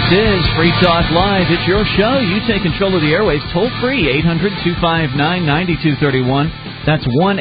is Free Talk Live. It's your show. You take control of the airwaves toll free, 800-259-9231. That's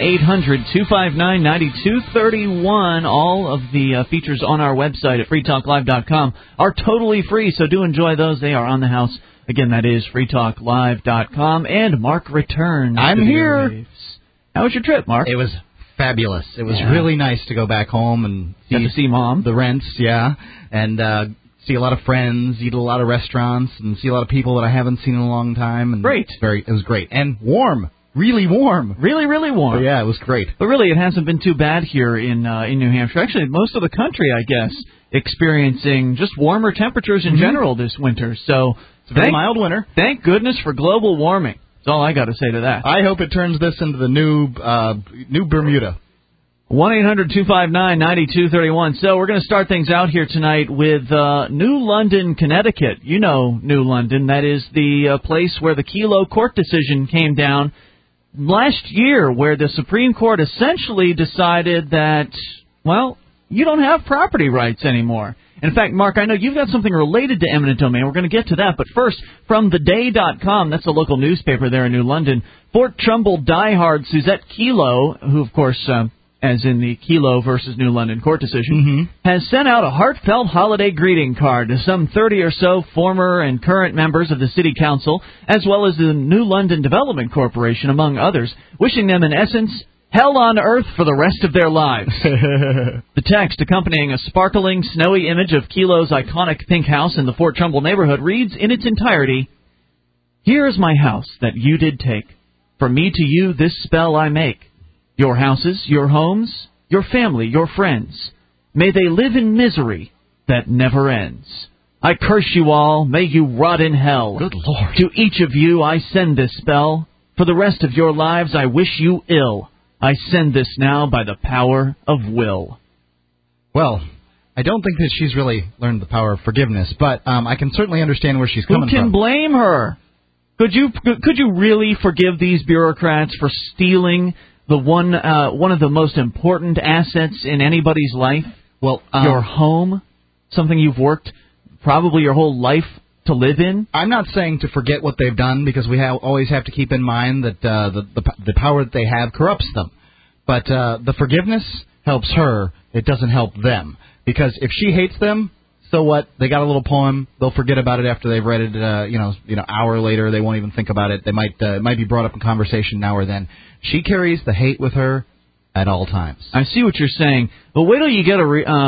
1-800-259-9231. All of the features on our website at freetalklive.com are totally free, so do enjoy those. They are on the house. Again, that is freetalklive.com. And Mark returns. I'm here. Airwaves. How was your trip, Mark? It was fabulous. It was really nice to go back home and see Mom. The rents, and see a lot of friends, eat at a lot of restaurants, and see a lot of people that I haven't seen in a long time. And great. It was great. And warm. Really warm. Really, really warm. But yeah, it was great. But really, it hasn't been too bad here in New Hampshire. Actually, most of the country, I guess, experiencing just warmer temperatures in general this winter. So it's a very mild winter. Thank goodness for global warming. That's all I got to say to that. I hope it turns this into the new Bermuda. 1-800-259-9231. So we're going to start things out here tonight with New London, Connecticut. You know New London. That is the place where the Kelo court decision came down last year, where the Supreme Court essentially decided that, well, you don't have property rights anymore. In fact, Mark, I know you've got something related to eminent domain. We're going to get to that. But first, from theday.com, that's a local newspaper there in New London, Fort Trumbull diehard Suzette Kelo, who, of course, as in the Kelo versus New London court decision, has sent out a heartfelt holiday greeting card to some 30 or so former and current members of the City Council, as well as the New London Development Corporation, among others, wishing them, in essence, hell on earth for the rest of their lives. The text, accompanying a sparkling, snowy image of Kelo's iconic pink house in the Fort Trumbull neighborhood, reads in its entirety, "Here is my house that you did take. From me to you this spell I make. Your houses, your homes, your family, your friends. May they live in misery that never ends. I curse you all. May you rot in hell. Good Lord. To each of you I send this spell. For the rest of your lives I wish you ill. I send this now by the power of will." Well, I don't think that she's really learned the power of forgiveness, but I can certainly understand where she's coming from. Who can blame her? Could you really forgive these bureaucrats for stealing the one of the most important assets in anybody's life? Well, your home, something you've worked probably your whole life to live in. I'm not saying to forget what they've done, because we always have to keep in mind that the power that they have corrupts them. But the forgiveness helps her. It doesn't help them, because if she hates them, so what? They got a little poem. They'll forget about it after they've read it. Hour later, they won't even think about it. They might be brought up in conversation now or then. She carries the hate with her at all times. I see what you're saying, but wait till you get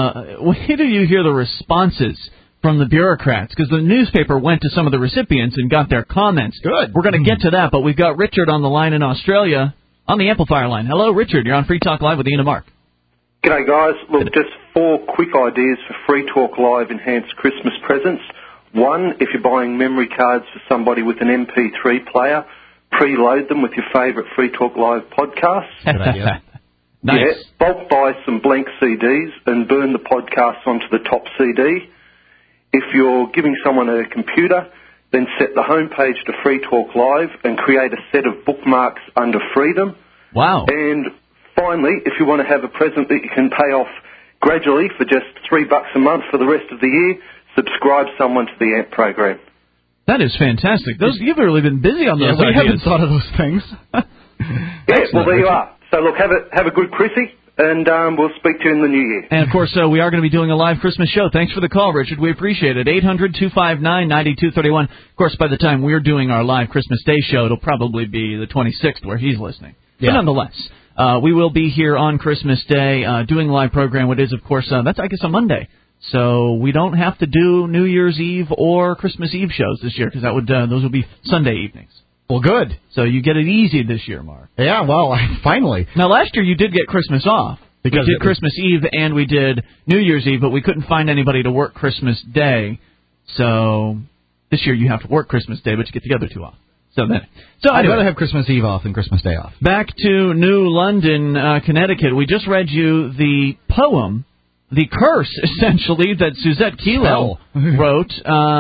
wait till you hear the responses from the bureaucrats, because the newspaper went to some of the recipients and got their comments. Good. We're going to get to that, but we've got Richard on the line in Australia, on the Amplifier line. Hello, Richard. You're on Free Talk Live with Ian and Mark. G'day, guys. Look, just 4 quick ideas for Free Talk Live enhanced Christmas presents. One, if you're buying memory cards for somebody with an MP3 player, preload them with your favourite Free Talk Live podcasts. Good idea. Nice. Yeah, bulk buy some blank CDs and burn the podcasts onto the top CD. If you're giving someone a computer, then set the homepage to Free Talk Live and create a set of bookmarks under Freedom. Wow. And finally, if you want to have a present that you can pay off gradually for just $3 a month for the rest of the year, subscribe someone to the AMP program. That is fantastic. You've really been busy on those we ideas. haven't thought of those things. Well, there you are. So, look, have a good Chrissy, and we'll speak to you in the new year. And, of course, we are going to be doing a live Christmas show. Thanks for the call, Richard. We appreciate it. 800-259-9231. Of course, by the time we're doing our live Christmas Day show, it'll probably be the 26th where he's listening. Yeah. But nonetheless, we will be here on Christmas Day doing a live program. What is, of course, that's, I guess, a Monday. So we don't have to do New Year's Eve or Christmas Eve shows this year, because those would be Sunday evenings. Well, good. So you get it easy this year, Mark. Yeah, well, finally. Now, last year you did get Christmas off. Because we did Christmas Eve and we did New Year's Eve, but we couldn't find anybody to work Christmas Day. So this year you have to work Christmas Day, but you get the other two off. I'd rather have Christmas Eve off than Christmas Day off. Back to New London, Connecticut. We just read you the poem, the curse, essentially, that Suzette Kelo wrote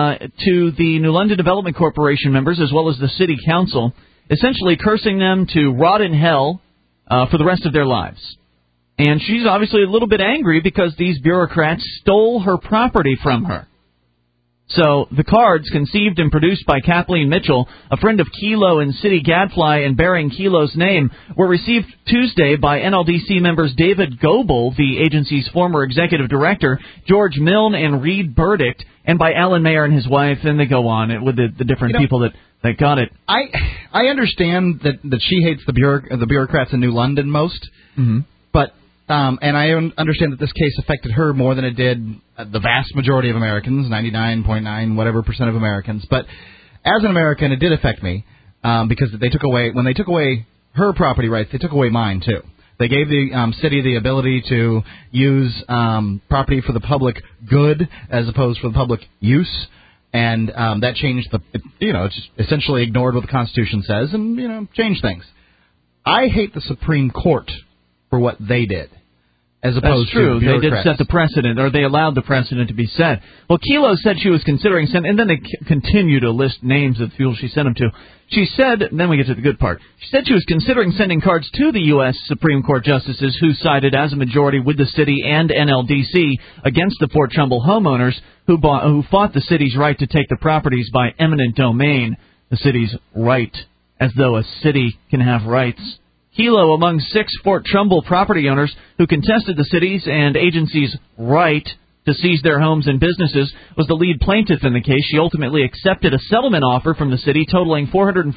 to the New London Development Corporation members as well as the City Council, essentially cursing them to rot in hell for the rest of their lives. And she's obviously a little bit angry because these bureaucrats stole her property from her. So the cards, conceived and produced by Kathleen Mitchell, a friend of Kelo and City Gadfly, and bearing Kelo's name, were received Tuesday by NLDC members David Goebel, the agency's former executive director, George Milne, and Reed Burdick, and by Alan Mayer and his wife, and they go on with the different people that got it. I understand that she hates the bureaucrats in New London most, but and I understand that this case affected her more than it did the vast majority of Americans, 99.9 whatever % of Americans. But as an American, it did affect me because when they took away her property rights, they took away mine too. They gave the city the ability to use property for the public good as opposed for the public use. And that changed it's just essentially ignored what the Constitution says and, changed things. I hate the Supreme Court for what they did, as opposed That's true. to bureaucrats. They did set the precedent, or they allowed the precedent to be set. Well, Kelo said she was considering sending, and then they continue to list names of people she sent them to. She said, and then we get to the good part, she said she was considering sending cards to the U.S. Supreme Court justices who sided as a majority with the city and NLDC against the Fort Trumbull homeowners who fought the city's right to take the properties by eminent domain, the city's right, as though a city can have rights. Kelo, among 6 Fort Trumbull property owners who contested the city's and agency's right to seize their homes and businesses, was the lead plaintiff in the case. She ultimately accepted a settlement offer from the city totaling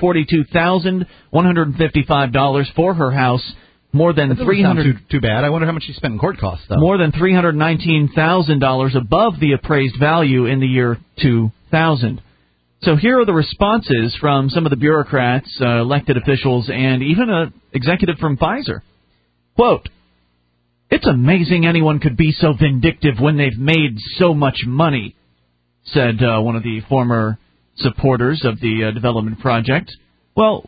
$442,155 for her house, more than $300. Too bad. I wonder how much she spent in court costs, though. More than $319,000 above the appraised value in the year 2000. So here are the responses from some of the bureaucrats, elected officials, and even an executive from Pfizer. Quote, "It's amazing anyone could be so vindictive when they've made so much money," said one of the former supporters of the development project. Well,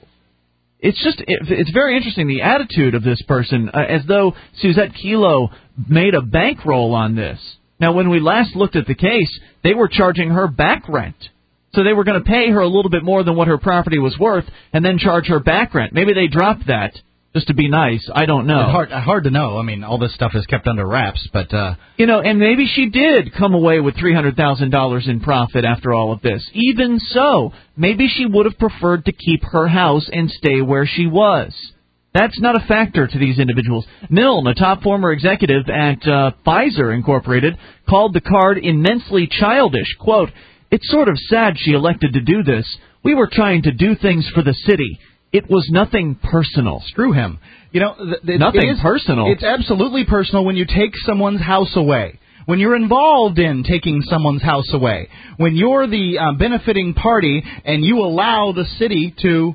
it's very interesting, the attitude of this person, as though Suzette Kelo made a bankroll on this. Now, when we last looked at the case, they were charging her back rent. So they were going to pay her a little bit more than what her property was worth and then charge her back rent. Maybe they dropped that just to be nice. I don't know. It's hard to know. I mean, all this stuff is kept under wraps, but... and maybe she did come away with $300,000 in profit after all of this. Even so, maybe she would have preferred to keep her house and stay where she was. That's not a factor to these individuals. Milne, a top former executive at Pfizer Incorporated, called the card immensely childish. Quote, "It's sort of sad she elected to do this. We were trying to do things for the city. It was nothing personal." Screw him. Nothing personal. It's absolutely personal when you take someone's house away. When you're involved in taking someone's house away. When you're the benefiting party and you allow the city to,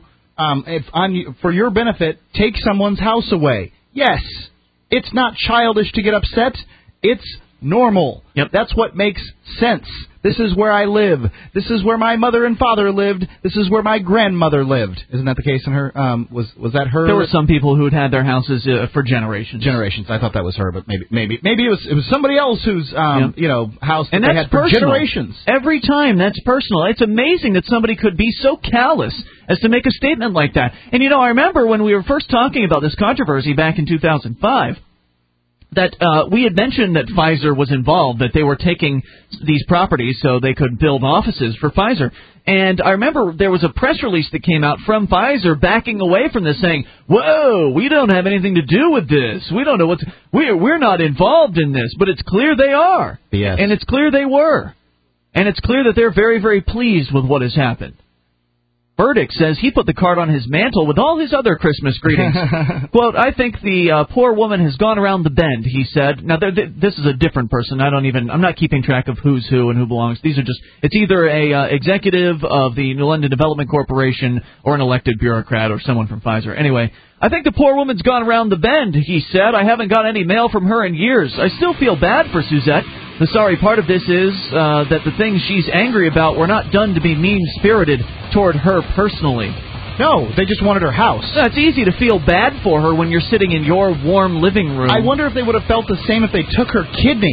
for your benefit, take someone's house away. Yes, it's not childish to get upset. It's normal. Yep. That's what makes sense. This is where I live. This is where my mother and father lived. This is where my grandmother lived. Isn't that the case in her? Was that her? There were some people who had their houses for generations. I thought that was her, but maybe it was somebody else whose house and that that's they had for personal. generations. Every time, that's personal. It's amazing that somebody could be so callous as to make a statement like that. And I remember when we were first talking about this controversy back in 2005. That we had mentioned that Pfizer was involved, that they were taking these properties so they could build offices for Pfizer. And I remember there was a press release that came out from Pfizer backing away from this, saying, "Whoa, we don't have anything to do with this. We don't know we're not involved in this." But it's clear they are. Yes. And it's clear they were. And it's clear that they're very, very pleased with what has happened. Burdick says he put the card on his mantle with all his other Christmas greetings. Quote, "I think the poor woman has gone around the bend," he said. Now, this is a different person. I'm not keeping track of who's who and who belongs. It's either a executive of the New London Development Corporation or an elected bureaucrat or someone from Pfizer. Anyway, "I think the poor woman's gone around the bend," he said. "I haven't got any mail from her in years. I still feel bad for Suzette. The sorry part of this is that the things she's angry about were not done to be mean-spirited toward her personally." No, they just wanted her house. It's easy to feel bad for her when you're sitting in your warm living room. I wonder if they would have felt the same if they took her kidney.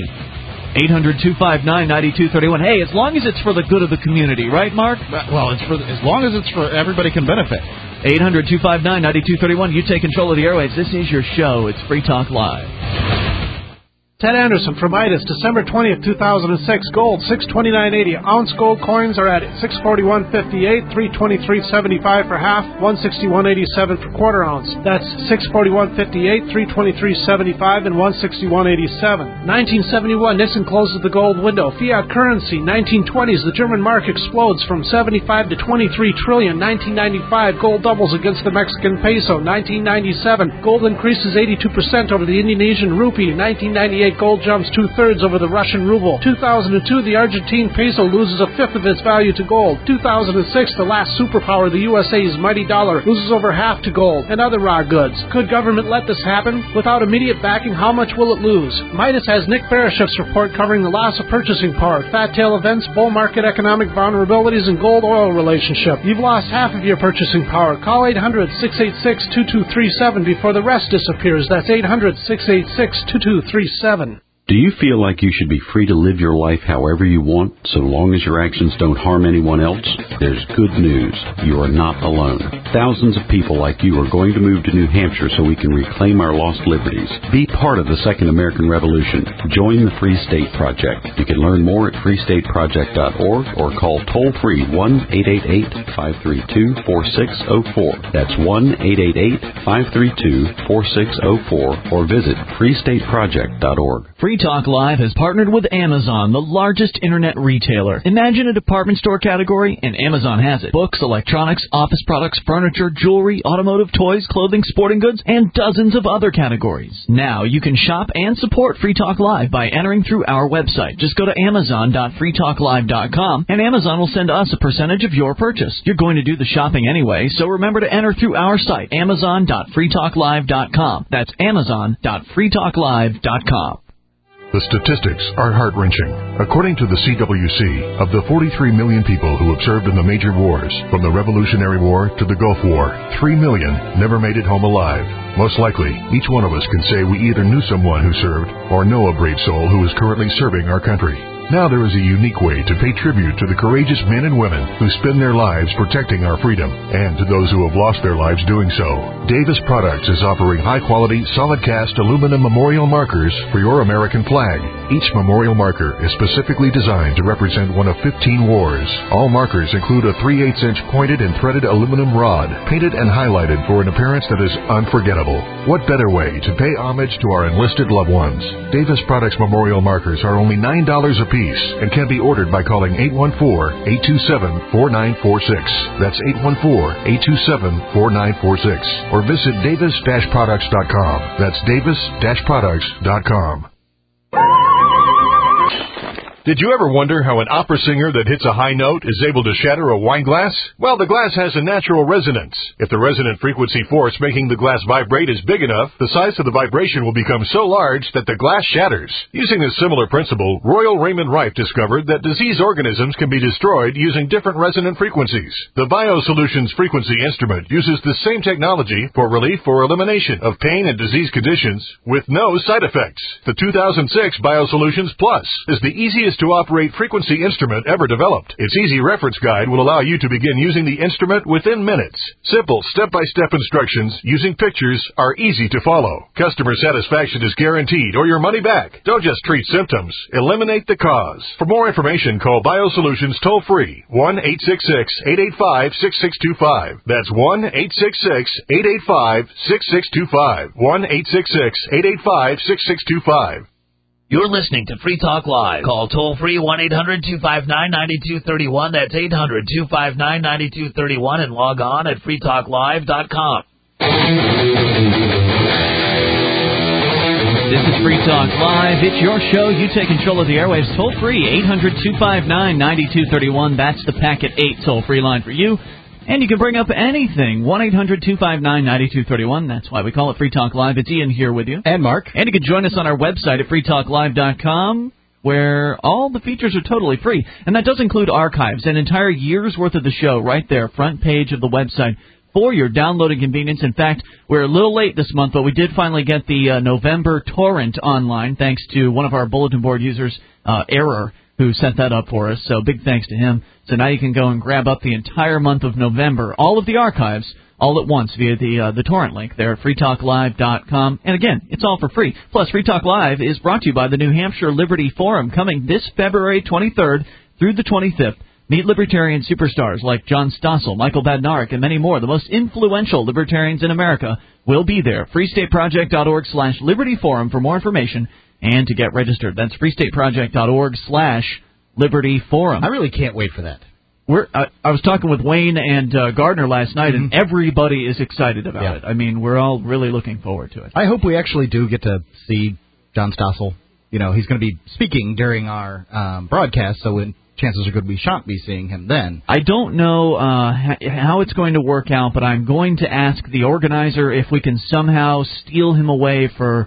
800-259-9231. Hey, as long as it's for the good of the community, right, Mark? Well, as long as it's for everybody can benefit. 800-259-9231. You take control of the airwaves. This is your show. It's Free Talk Live. Ted Anderson from Midas, December 20th, 2006. Gold, $629.80. Ounce gold coins are at $641.58, $323.75 for half, $161.87 for quarter ounce. That's $641.58, $323.75, and $161.87. 1971, Nixon closes the gold window. Fiat currency, 1920s, the German mark explodes from 75 to 23 trillion. 1995, gold doubles against the Mexican peso. 1997, gold increases 82% over the Indonesian rupee. 1998, gold jumps 2/3 over the Russian ruble. 2002, the Argentine peso loses a fifth of its value to gold. 2006, the last superpower, the USA's mighty dollar, loses over half to gold and other raw goods. Could government let this happen? Without immediate backing, how much will it lose? Midas has Nick Barashev's report covering the loss of purchasing power, fat tail events, bull market economic vulnerabilities, and gold-oil relationship. You've lost half of your purchasing power. Call 800-686-2237 before the rest disappears. That's 800-686-2237. Do you feel like you should be free to live your life however you want, so long as your actions don't harm anyone else? There's good news. You are not alone. Thousands of people like you are going to move to New Hampshire so we can reclaim our lost liberties. Be part of the Second American Revolution. Join the Free State Project. You can learn more at freestateproject.org or call toll-free 1-888-532-4604. That's 1-888-532-4604 or visit freestateproject.org. Free Talk Live has partnered with Amazon, the largest internet retailer. Imagine a department store category, and Amazon has it. Books, electronics, office products, furniture, jewelry, automotive, toys, clothing, sporting goods, and dozens of other categories. Now you can shop and support Free Talk Live by entering through our website. Just go to amazon.freetalklive.com, and Amazon will send us a percentage of your purchase. You're going to do the shopping anyway, so remember to enter through our site, amazon.freetalklive.com. That's amazon.freetalklive.com. The statistics are heart-wrenching. According to the CWC, of the 43 million people who have served in the major wars, from the Revolutionary War to the Gulf War, 3 million never made it home alive. Most likely, each one of us can say we either knew someone who served or know a brave soul who is currently serving our country. Now there is a unique way to pay tribute to the courageous men and women who spend their lives protecting our freedom, and to those who have lost their lives doing so. Davis Products is offering high-quality, solid-cast aluminum memorial markers for your American flag. Each memorial marker is specifically designed to represent one of 15 wars. All markers include a 3/8-inch pointed and threaded aluminum rod, painted and highlighted for an appearance that is unforgettable. What better way to pay homage to our enlisted loved ones? Davis Products memorial markers are only $9 a piece and can be ordered by calling 814-827-4946. That's 814-827-4946. Or visit davis-products.com. That's davis-products.com. Did you ever wonder how an opera singer that hits a high note is able to shatter a wine glass? Well, the glass has a natural resonance. If the resonant frequency force making the glass vibrate is big enough, the size of the vibration will become so large that the glass shatters. Using this similar principle, Royal Raymond Rife discovered that disease organisms can be destroyed using different resonant frequencies. The BioSolutions frequency instrument uses the same technology for relief or elimination of pain and disease conditions with no side effects. The 2006 BioSolutions Plus is the easiest to operate frequency instrument ever developed. Its easy reference guide will allow you to begin using the instrument within minutes. Simple step-by-step instructions using pictures are easy to follow. Customer satisfaction is guaranteed or your money back. Don't just treat symptoms, eliminate the cause. For more information, call BioSolutions toll-free 1-866-885-6625. That's 1-866-885-6625. 1-866-885-6625. You're listening to Free Talk Live. Call toll-free 1-800-259-9231. That's 800-259-9231. And log on at freetalklive.com. This is Free Talk Live. It's your show. You take control of the airwaves. Toll-free 800-259-9231. That's the Packet 8 toll-free line for you. And you can bring up anything. 1-800-259-9231. That's why we call it Free Talk Live. It's Ian here with you. And Mark. And you can join us on our website at freetalklive.com, where all the features are totally free. And that does include archives, an entire year's worth of the show right there, front page of the website, for your downloading convenience. In fact, we're a little late this month, but we did finally get the November torrent online, thanks to one of our bulletin board users, Error, who set that up for us. So big thanks to him. So now you can go and grab up the entire month of November, all of the archives, all at once via the torrent link there at freetalklive.com. And again, it's all for free. Plus, Free Talk Live is brought to you by the New Hampshire Liberty Forum, coming this February 23rd through the 25th. Meet libertarian superstars like John Stossel, Michael Badnarik, and many more. The most influential libertarians in America will be there. freestateproject.org/Liberty Forum for more information and to get registered. That's freestateproject.org/Liberty Forum. I really can't wait for that. I was talking with Wayne and Gardner last night, and everybody is excited about it. I mean, we're all really looking forward to it. I hope we actually do get to see John Stossel. You know, he's going to be speaking during our broadcast, so chances are good we shan't be seeing him then. I don't know how it's going to work out, but I'm going to ask the organizer if we can somehow steal him away for,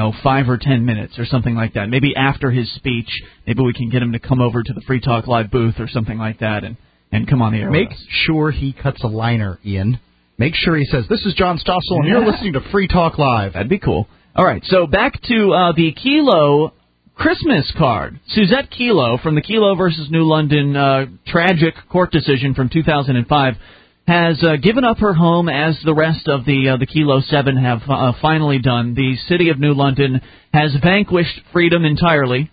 5 or 10 minutes or something like that. Maybe after his speech, maybe we can get him to come over to the Free Talk Live booth or something like that and come on the air. Make sure he cuts a liner, Ian. Make sure he says, "This is John Stossel, and you're listening to Free Talk Live." That'd be cool. All right, so back to the Kelo Christmas card. Suzette Kelo from the Kelo versus New London tragic court decision from 2005 has given up her home, as the rest of the Kelo 7 have finally done. The city of New London has vanquished freedom entirely,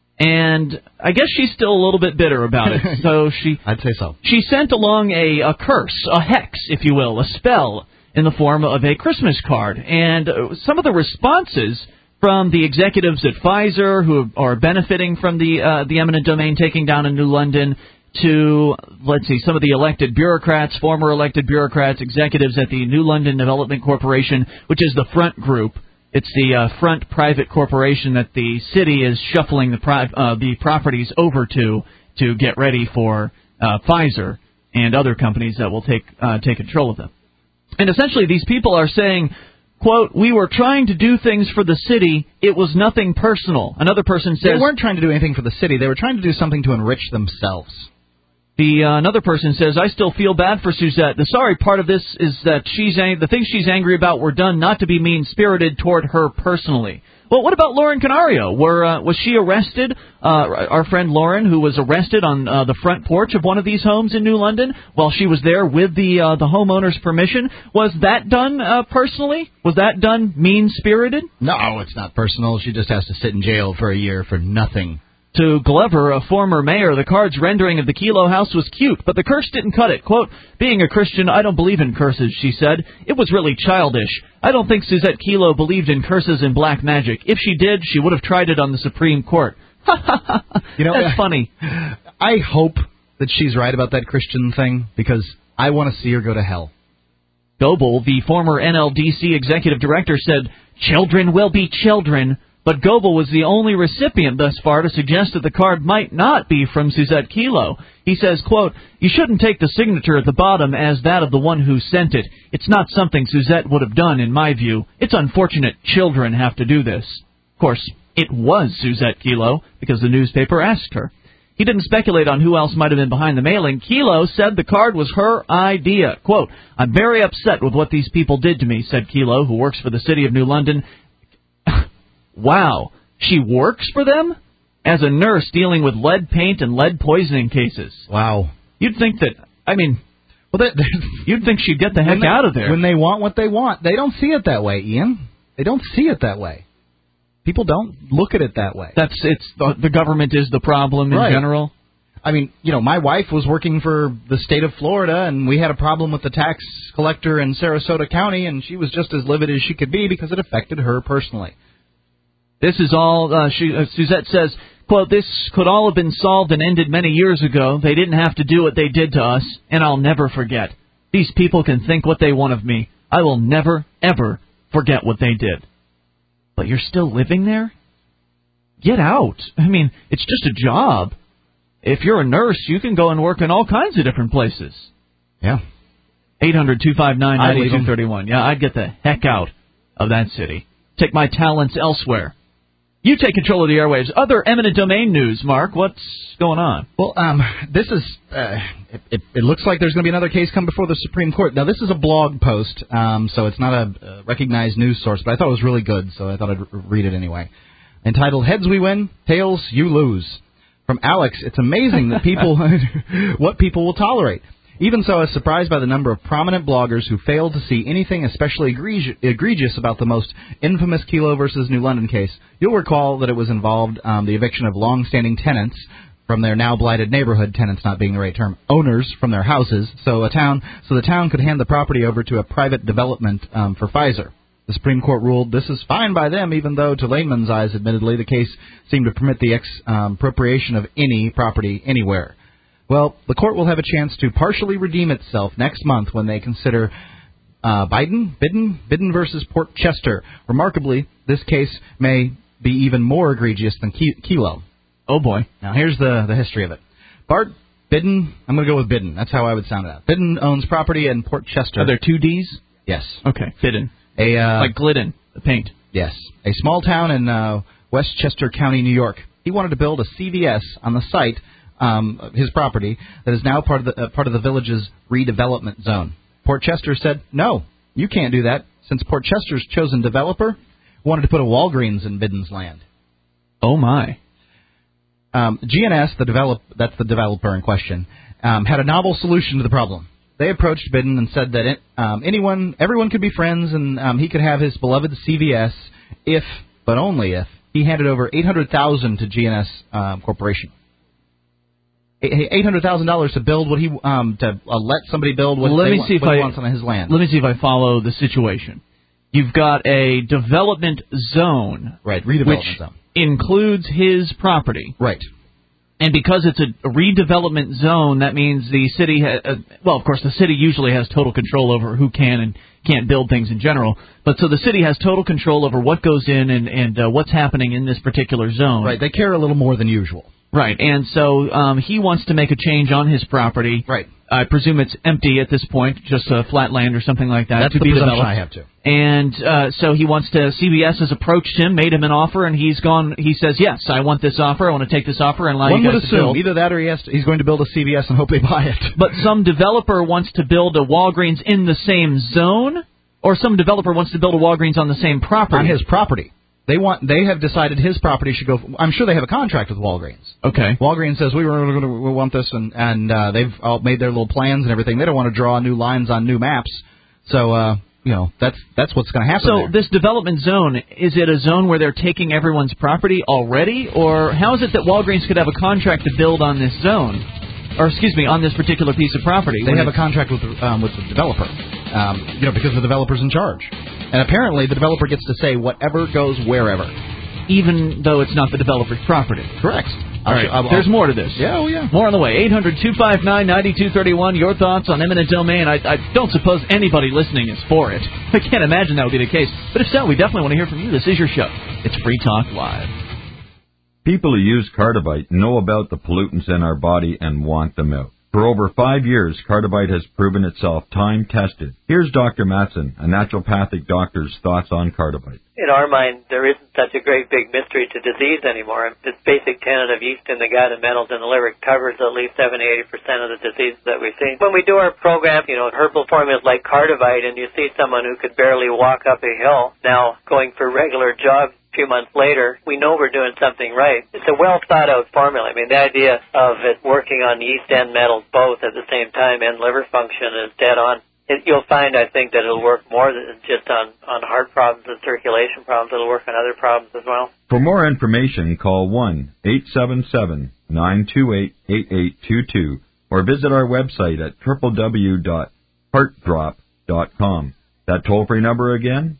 and I guess she's still a little bit bitter about it. So I'd say so. She sent along a curse, a hex, if you will, a spell, in the form of a Christmas card. And some of the responses from the executives at Pfizer, who are benefiting from the eminent domain taking down in New London, to, some of the elected bureaucrats, former elected bureaucrats, executives at the New London Development Corporation, which is the Front Group. It's the Front private corporation that the city is shuffling the properties over to get ready for Pfizer and other companies that will take control of them. And essentially, these people are saying, quote, "We were trying to do things for the city. It was nothing personal." Another person says... They weren't trying to do anything for the city. They were trying to do something to enrich themselves. Another person says, "I still feel bad for Suzette. The sorry part of this is that the things she's angry about were done not to be mean-spirited toward her personally." Well, what about Lauren Canario? Was she arrested? Our friend Lauren, who was arrested on the front porch of one of these homes in New London while she was there with the homeowner's permission. Was that done personally? Was that done mean-spirited? No, it's not personal. She just has to sit in jail for a year for nothing. To Glover, a former mayor, the card's rendering of the Kelo house was cute, but the curse didn't cut it. Quote, "Being a Christian, I don't believe in curses," she said. "It was really childish. I don't think Suzette Kelo believed in curses and black magic. If she did, she would have tried it on the Supreme Court." That's funny. I hope that she's right about that Christian thing, because I want to see her go to hell. Goebel, the former NLDC executive director, said, "Children will be children." But Goebel was the only recipient thus far to suggest that the card might not be from Suzette Kelo. He says, quote, "You shouldn't take the signature at the bottom as that of the one who sent it. It's not something Suzette would have done, in my view. It's unfortunate children have to do this." Of course, it was Suzette Kelo, because the newspaper asked her. He didn't speculate on who else might have been behind the mailing. Kelo said the card was her idea. Quote, "I'm very upset with what these people did to me," said Kelo, who works for the city of New London. Wow, she works for them? As a nurse dealing with lead paint and lead poisoning cases. Wow. You'd think that, you'd think she'd get the heck out of there. When they want what they want. They don't see it that way, Ian. They don't see it that way. People don't look at it that way. The government is the problem in general. I mean, my wife was working for the state of Florida, and we had a problem with the tax collector in Sarasota County, and she was just as livid as she could be because it affected her personally. This is all, Suzette says, quote, "This could all have been solved and ended many years ago. They didn't have to do what they did to us, and I'll never forget. These people can think what they want of me. I will never, ever forget what they did." But you're still living there? Get out. I mean, it's just a job. If you're a nurse, you can go and work in all kinds of different places. Yeah. 800-259-9231. Yeah, I'd get the heck out of that city. Take my talents elsewhere. You take control of the airwaves. Other eminent domain news, Mark. What's going on? Well, this is, it looks like there's going to be another case come before the Supreme Court. Now, this is a blog post, so it's not a recognized news source, but I thought it was really good, so I thought I'd read it anyway. Entitled, "Heads We Win, Tails You Lose." From Alex, it's amazing that what people will tolerate. Even so, I was surprised by the number of prominent bloggers who failed to see anything especially egregious about the most infamous Kelo versus New London case. You'll recall that it was involved the eviction of long-standing tenants from their now blighted neighborhood, tenants not being the right term, owners from their houses, so the town could hand the property over to a private development for Pfizer. The Supreme Court ruled this is fine by them, even though to layman's eyes, admittedly, the case seemed to permit the expropriation of any property anywhere. Well, the court will have a chance to partially redeem itself next month when they consider Bidden versus Port Chester. Remarkably, this case may be even more egregious than Kelo. Oh, boy. Now, here's the history of it. Bart Bidden, I'm going to go with Bidden. That's how I would sound it out. Bidden owns property in Port Chester. Are there two Ds? Yes. Okay, Bidden. Like Glidden, the paint. Yes. A small town in Westchester County, New York. He wanted to build a CVS on the site, his property, that is now part of the village's redevelopment zone. Port Chester said, no, you can't do that, since Port Chester's chosen developer wanted to put a Walgreens in Bidden's land. Oh, my. GNS, that's the developer in question, had a novel solution to the problem. They approached Bidden and said that everyone could be friends and he could have his beloved CVS if, but only if, he handed over $800,000 to GNS Corporation. $800,000 to build what he to let somebody build what he wants on his land. Let me see if I follow the situation. You've got a development zone, right? Redevelopment zone includes his property, right? And because it's a redevelopment zone, that means the city of course, the city usually has total control over who can and can't build things in general. But so the city has total control over what goes in and what's happening in this particular zone. Right. They care a little more than usual. Right. And so he wants to make a change on his property. Right. I presume it's empty at this point, just flat land or something like that. That's to the be presumption developed. I have to. And so he wants to. CBS has approached him, made him an offer, and he's gone. He says, "Yes, I want this offer. I want to take this offer and allow you guys to build." One would assume either that or he's going to build a CVS and hope they buy it. But some developer wants to build a Walgreens in the same zone, or some developer wants to build a Walgreens on the same property. On his property. They have decided his property should go. I'm sure they have a contract with Walgreens. Okay. Walgreens says we want this, and they've all made their little plans and everything. They don't want to draw new lines on new maps, so that's what's going to happen. So there. This development zone, is it a zone where they're taking everyone's property already, or how is it that Walgreens could have a contract to build on this zone? Or, on this particular piece of property. They have a contract with the developer, because the developer's in charge. And apparently the developer gets to say whatever goes wherever. Even though it's not the developer's property. Correct. All right. There's more to this. Yeah, oh yeah. More on the way. 800-259-9231. Your thoughts on eminent domain. I don't suppose anybody listening is for it. I can't imagine that would be the case. But if so, we definitely want to hear from you. This is your show. It's Free Talk Live. People who use Cardivite know about the pollutants in our body and want them out. For over 5 years, Cardivite has proven itself time-tested. Here's Dr. Matson, a naturopathic doctor's thoughts on Cardivite. In our mind, there isn't such a great big mystery to disease anymore. This basic tenet of yeast in the gut and metals in the liver covers at least 70-80% of the diseases that we see. When we do our program, herbal formulas like Cardivite, and you see someone who could barely walk up a hill now going for regular jogs, a few months later, we know we're doing something right. It's a well-thought-out formula. The idea of it working on yeast and metals both at the same time and liver function is dead on. You'll find, I think, that it'll work more than just on heart problems and circulation problems. It'll work on other problems as well. For more information, call 1-877-928-8822 or visit our website at www.heartdrop.com. That toll-free number again,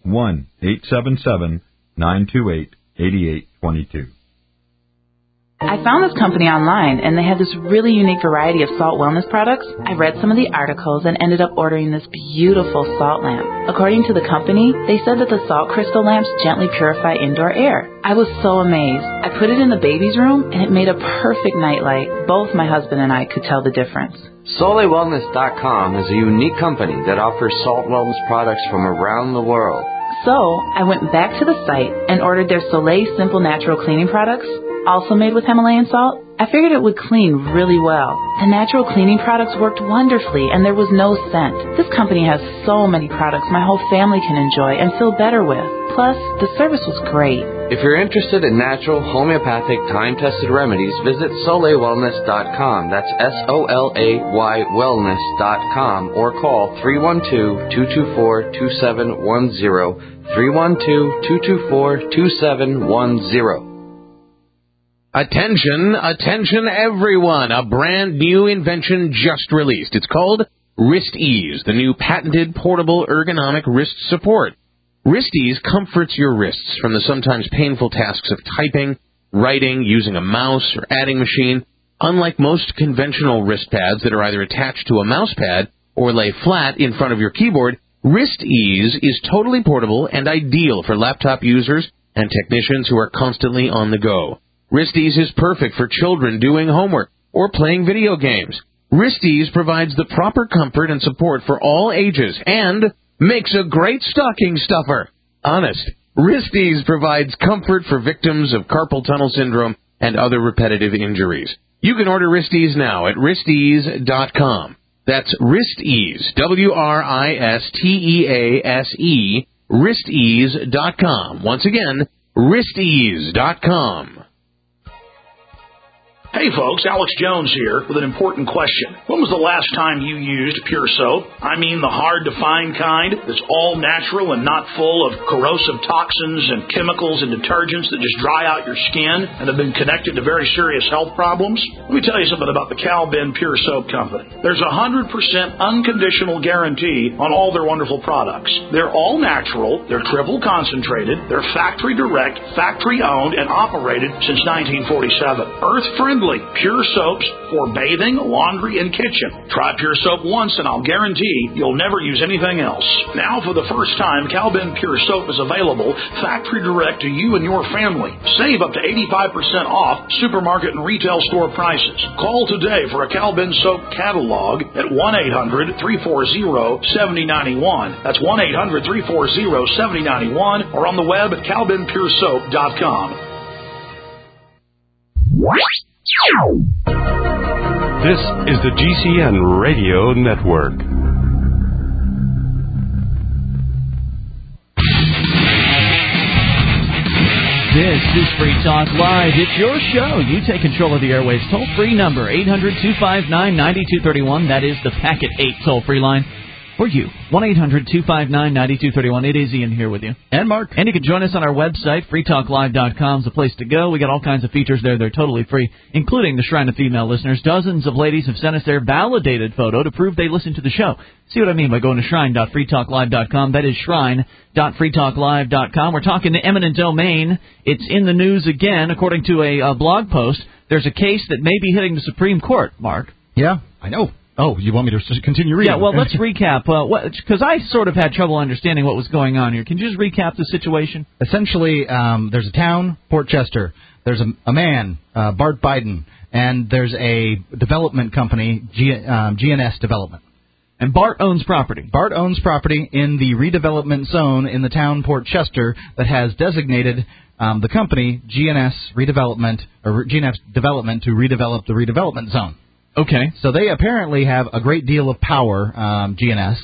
1-877-928-8822. I found this company online, and they had this really unique variety of salt wellness products. I read some of the articles and ended up ordering this beautiful salt lamp. According to the company, they said that the salt crystal lamps gently purify indoor air. I was so amazed. I put it in the baby's room, and it made a perfect nightlight. Both my husband and I could tell the difference. SoleWellness.com is a unique company that offers salt wellness products from around the world. So I went back to the site and ordered their Soleil Simple Natural Cleaning products, also made with Himalayan salt. I figured it would clean really well. The natural cleaning products worked wonderfully, and there was no scent. This company has so many products my whole family can enjoy and feel better with. Plus, the service was great. If you're interested in natural, homeopathic, time-tested remedies, visit SoleilWellness.com. That's SOLAY wellness.com, or call 312-224-2710, 312-224-2710. Attention everyone. A brand new invention just released. It's called Wrist Ease, the new patented portable ergonomic wrist support. Wrist Ease comforts your wrists from the sometimes painful tasks of typing, writing, using a mouse, or adding machine. Unlike most conventional wrist pads that are either attached to a mouse pad or lay flat in front of your keyboard, Wrist Ease is totally portable and ideal for laptop users and technicians who are constantly on the go. Wrist Ease is perfect for children doing homework or playing video games. Wrist Ease provides the proper comfort and support for all ages and makes a great stocking stuffer. Honest, Wrist Ease provides comfort for victims of carpal tunnel syndrome and other repetitive injuries. You can order Wrist Ease now at wristease.com. That's Wrist Ease, WRISTEASE, wristease.com. Once again, wristease.com. Hey folks, Alex Jones here with an important question. When was the last time you used Pure Soap? I mean the hard-to-find kind that's all natural and not full of corrosive toxins and chemicals and detergents that just dry out your skin and have been connected to very serious health problems? Let me tell you something about the Cal Ben Pure Soap Company. There's a 100% unconditional guarantee on all their wonderful products. They're all natural, they're triple concentrated, they're factory direct, factory owned, and operated since 1947. Earth-friendly. Pure soaps for bathing, laundry, and kitchen. Try Pure Soap once and I'll guarantee you'll never use anything else. Now, for the first time, Cal Ben Pure Soap is available factory direct to you and your family. Save up to 85% off supermarket and retail store prices. Call today for a Cal Ben Soap catalog at 1-800-340-7091. That's 1-800-340-7091 or on the web at calbenpuresoap.com. This is the GCN Radio Network. This is Free Talk Live. It's your show. You take control of the airwaves. Toll-free number, 800-259-9231. That is the Packet 8 toll-free line for you. 1-800-259-9231. It is Ian here with you. And Mark. And you can join us on our website. freetalklive.com is the place to go. We got all kinds of features there. They're totally free, including the Shrine of Female Listeners. Dozens of ladies have sent us their validated photo to prove they listen to the show. See what I mean by going to shrine.freetalklive.com. That is shrine.freetalklive.com. We're talking to eminent domain. It's in the news again. According to a blog post, there's a case that may be hitting the Supreme Court, Mark. Yeah, I know. Oh, you want me to continue reading? Yeah, well, let's recap, because I sort of had trouble understanding what was going on here. Can you just recap the situation? Essentially, there's a town, Port Chester. There's a man, Bart Biden, and there's a development company, GNS Development. And Bart owns property. Bart owns property in the redevelopment zone in the town Port Chester that has designated the company GNS Development to redevelop the redevelopment zone. Okay. So they apparently have a great deal of power, GNS,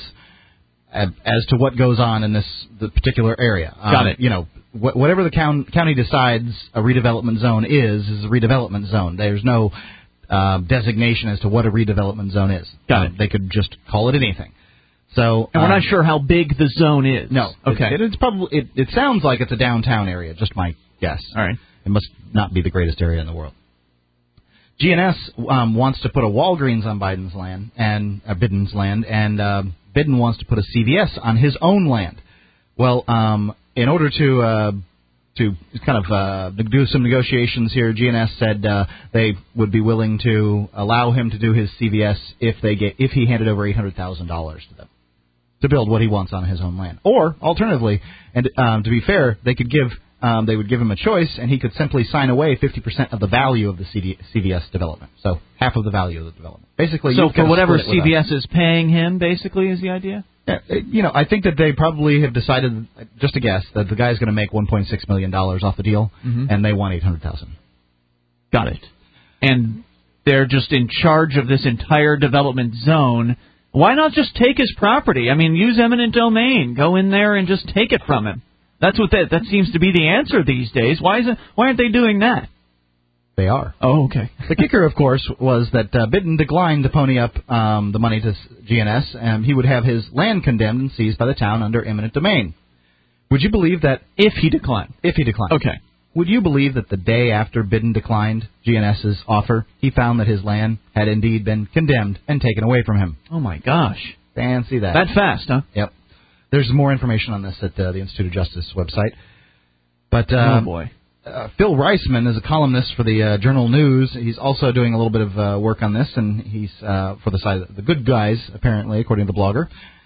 as to what goes on in the particular area. Got it. You know, whatever the county decides a redevelopment zone is a redevelopment zone. There's no designation as to what a redevelopment zone is. Got it. They could just call it anything. So, and we're not sure how big the zone is. No. Okay. It's probably it sounds like it's a downtown area. Just my guess. All right. It must not be the greatest area in the world. GNS wants to put a Walgreens on Biden's land and Biden's land, and Biden wants to put a CVS on his own land. Well, in order to kind of do some negotiations here, GNS said they would be willing to allow him to do his CVS if he handed over $800,000 to them to build what he wants on his own land. Or alternatively, and to be fair, they would give him a choice, and he could simply sign away 50% of the value of the CVS development. So half of the value of the development. Basically, so for whatever CVS is paying him, basically, is the idea? Yeah, you know, I think that they probably have decided, just a guess, that the guy's going to make $1.6 million off the deal, and they want $800,000. Got it. And they're just in charge of this entire development zone. Why not just take his property? I mean, use eminent domain. Go in there and just take it from him. That's what that seems to be the answer these days. Why aren't they doing that? They are. Oh, okay. The kicker, of course, was that Bitten declined to pony up the money to GNS, and he would have his land condemned and seized by the town under eminent domain. Would you believe that... If he declined. If he declined. Okay. Would you believe that the day after Bitten declined GNS's offer, he found that his land had indeed been condemned and taken away from him? Oh, my gosh. Fancy that. That fast, huh? Yep. There's more information on this at the Institute of Justice website. But, oh, boy. Phil Reisman is a columnist for the Journal News. He's also doing a little bit of work on this, and he's for the side of the good guys, apparently, according to the blogger.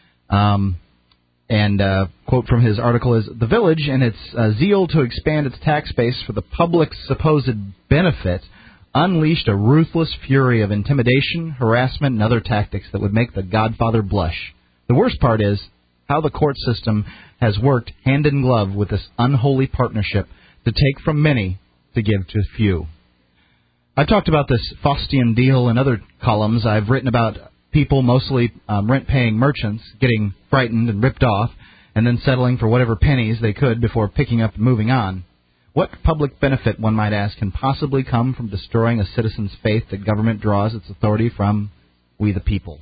Quote from his article is, "The Village, in its zeal to expand its tax base for the public's supposed benefit, unleashed a ruthless fury of intimidation, harassment, and other tactics that would make the Godfather blush. The worst part is how the court system has worked hand in glove with this unholy partnership to take from many to give to few." I've talked about this Faustian deal in other columns. I've written about people, mostly rent-paying merchants, getting frightened and ripped off, and then settling for whatever pennies they could before picking up and moving on. What public benefit, one might ask, can possibly come from destroying a citizen's faith that government draws its authority from we the people?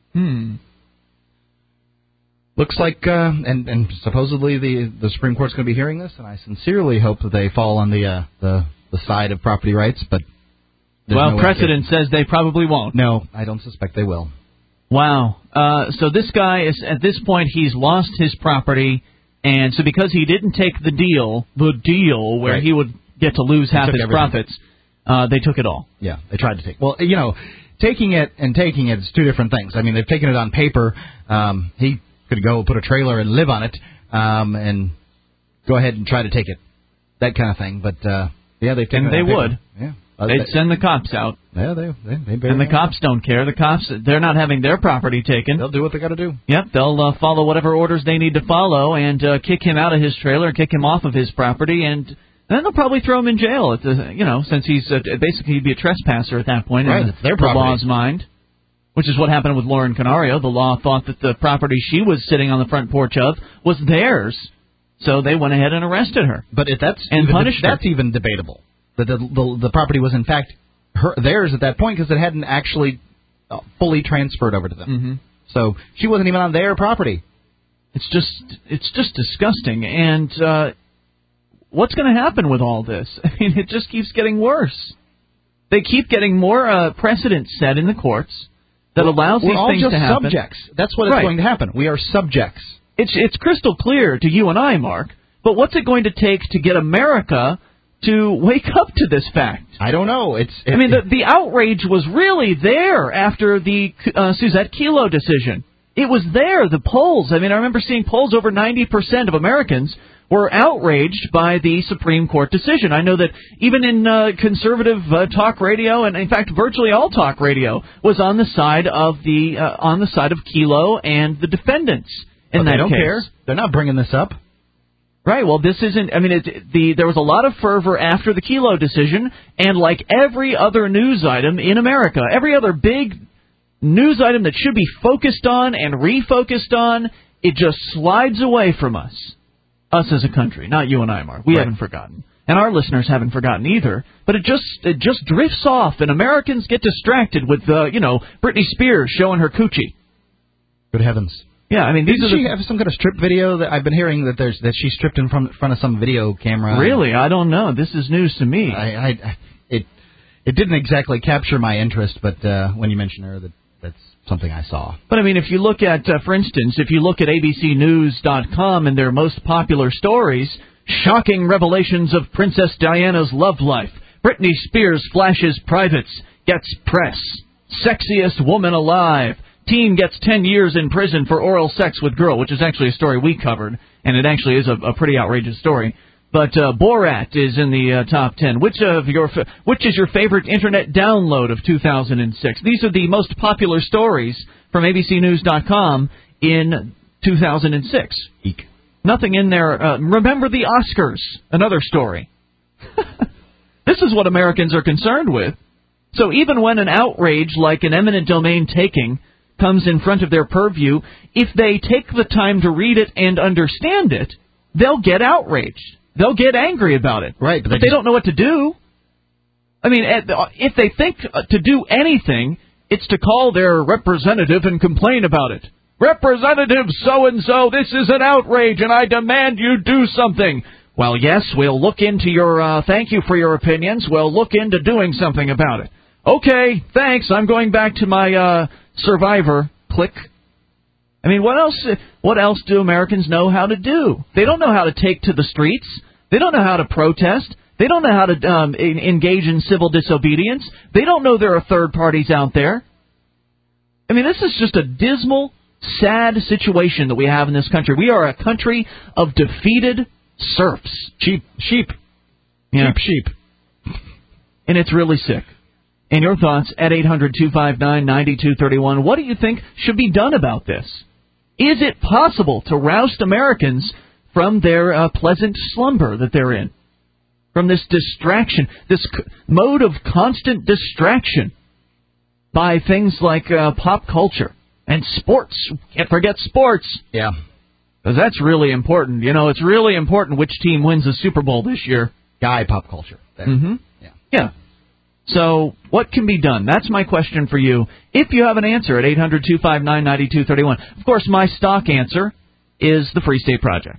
Looks like, and supposedly the Supreme Court's going to be hearing this, and I sincerely hope that they fall on the side of property rights, but... Well, precedent says they probably won't. No, I don't suspect they will. Wow. So this guy is, at this point, he's lost his property, and so because he didn't take the deal where right. he would get to lose half his profits, they took it all. Yeah, they tried to take. Well, taking it and taking it is two different things. I mean, they've taken it on paper. He could go put a trailer and live on it, and go ahead and try to take it, that kind of thing. But yeah, they've taken it on paper. Would. Yeah. They'd send the cops out. Yeah, they and the cops don't care. The cops, they're not having their property taken. They'll do what they got to do. Yep, they'll follow whatever orders they need to follow and kick him out of his trailer, kick him off of his property, and then they'll probably throw him in jail. Since he's basically he'd be a trespasser at that point right, in it's their the law's mind. Which is what happened with Lauren Canario. The law thought that the property she was sitting on the front porch of was theirs, so they went ahead and arrested her. But if that's punished her. That's even debatable. That the property was in fact theirs at that point because it hadn't actually fully transferred over to them. Mm-hmm. So she wasn't even on their property. It's just disgusting. And what's going to happen with all this? I mean, it just keeps getting worse. They keep getting more precedent set in the courts that allows these things to happen. We're all just subjects. That's what is going to happen. We are subjects. It's crystal clear to you and I, Mark. But what's it going to take to get America to wake up to this fact? I don't know. The outrage was really there after the Suzette Kelo decision. It was there, the polls. I mean, I remember seeing polls over 90% of Americans were outraged by the Supreme Court decision. I know that even in conservative talk radio, and in fact virtually all talk radio, was on the side of Kelo and the defendants in that case. They don't care. They're not bringing this up. Right, well, this isn't, there was a lot of fervor after the Kelo decision, and like every other news item in America, every other big news item that should be focused on and refocused on, it just slides away from us as a country. Not you and I, Mark. We haven't forgotten. And our listeners haven't forgotten either. But it just drifts off, and Americans get distracted with, Britney Spears showing her coochie. Good heavens. Yeah, I mean, didn't she have some kind of strip video that I've been hearing that she stripped in front of some video camera? Really? I don't know. This is news to me. It didn't exactly capture my interest, but when you mention her, that's something I saw. But I mean, if you look at, for instance, ABCNews.com and their most popular stories, shocking revelations of Princess Diana's love life. Britney Spears flashes privates, gets press. Sexiest woman alive. Teen gets 10 years in prison for oral sex with girl, which is actually a story we covered, and it actually is a pretty outrageous story. But Borat is in the top 10. Which is your favorite internet download of 2006? These are the most popular stories from ABCNews.com in 2006. Eek. Nothing in there. Remember the Oscars, another story. This is what Americans are concerned with. So even when an outrage like an eminent domain taking comes in front of their purview, if they take the time to read it and understand it, they'll get outraged. They'll get angry about it. Right, but they don't know what to do. I mean, if they think to do anything, it's to call their representative and complain about it. Representative so-and-so, this is an outrage, and I demand you do something. Well, yes, we'll look into your, thank you for your opinions. We'll look into doing something about it. Okay, thanks. I'm going back to my Survivor. Click. I mean, what else do Americans know how to do? They don't know how to take to the streets. They don't know how to protest. They don't know how to engage in civil disobedience. They don't know there are third parties out there. I mean, this is just a dismal, sad situation that we have in this country. We are a country of defeated serfs. Sheep. Yeah. Sheep. And it's really sick. And your thoughts at 800-259-9231. What do you think should be done about this? Is it possible to roust Americans from their pleasant slumber that they're in? From this distraction, this mode of constant distraction by things like pop culture and sports. Can't forget sports. Yeah. Because that's really important. You know, it's really important which team wins the Super Bowl this year. Guy pop culture. Mm-hmm. Yeah. So what can be done? That's my question for you. If you have an answer at 800-259-9231. Of course, my stock answer is the Free State Project.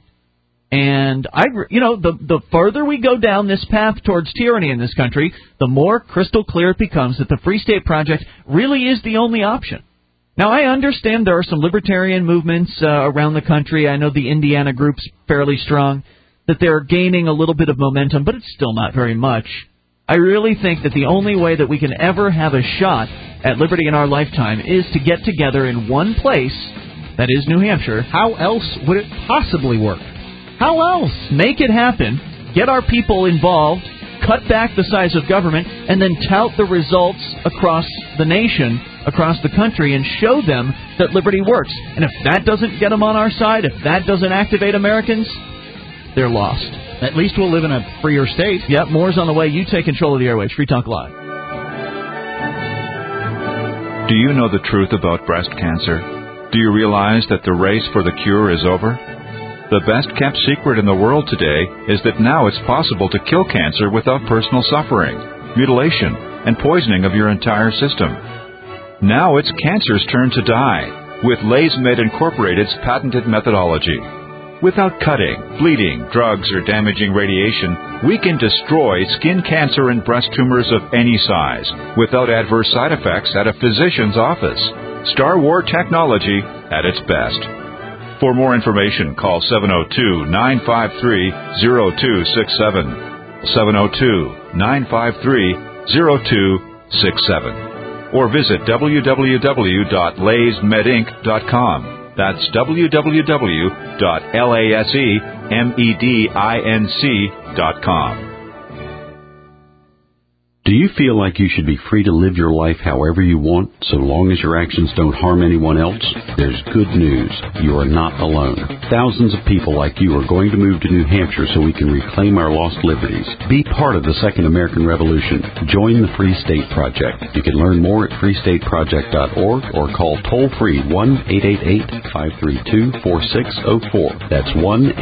And the further we go down this path towards tyranny in this country, the more crystal clear it becomes that the Free State Project really is the only option. Now, I understand there are some libertarian movements around the country. I know the Indiana group's fairly strong, that they're gaining a little bit of momentum, but it's still not very much. I really think that the only way that we can ever have a shot at liberty in our lifetime is to get together in one place, that is New Hampshire. How else would it possibly work? How else? Make it happen, get our people involved, cut back the size of government, and then tout the results across the nation, across the country, and show them that liberty works. And if that doesn't get them on our side, if that doesn't activate Americans, they're lost. At least we'll live in a freer state. Yep, more's on the way. You take control of the airwaves. Free Talk Live. Do you know the truth about breast cancer? Do you realize that the race for the cure is over? The best-kept secret in the world today is that now it's possible to kill cancer without personal suffering, mutilation, and poisoning of your entire system. Now it's cancer's turn to die with LaysMed Incorporated's patented methodology. Without cutting, bleeding, drugs, or damaging radiation, we can destroy skin cancer and breast tumors of any size without adverse side effects at a physician's office. Star Wars technology at its best. For more information, call 702-953-0267, 702-953-0267, or visit www.laysmedinc.com. That's www.lasemedinc.com. Do you feel like you should be free to live your life however you want, so long as your actions don't harm anyone else? There's good news. You are not alone. Thousands of people like you are going to move to New Hampshire so we can reclaim our lost liberties. Be part of the Second American Revolution. Join the Free State Project. You can learn more at freestateproject.org or call toll-free 1-888-532-4604. That's